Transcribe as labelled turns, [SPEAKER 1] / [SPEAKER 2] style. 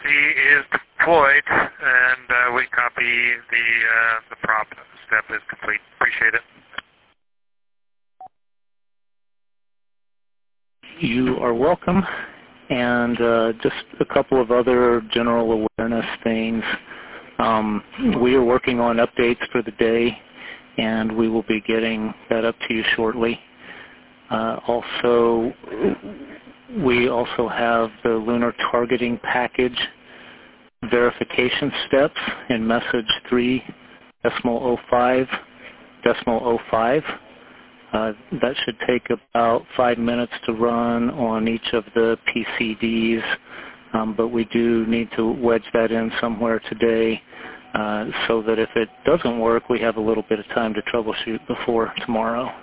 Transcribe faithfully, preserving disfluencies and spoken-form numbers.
[SPEAKER 1] C is deployed, and uh, we copy the, uh, the prop step is complete. Appreciate it.
[SPEAKER 2] You are welcome. And uh, just a couple of other general awareness things. Um, we are working on updates for the day, and we will be getting that up to you shortly. Uh, also, we also have the lunar targeting package verification steps in message three decimal oh five decimal oh five. Uh, that should take about five minutes to run on each of the P C Ds, um, but we do need to wedge that in somewhere today uh, so that if it doesn't work, we have a little bit of time to troubleshoot before tomorrow.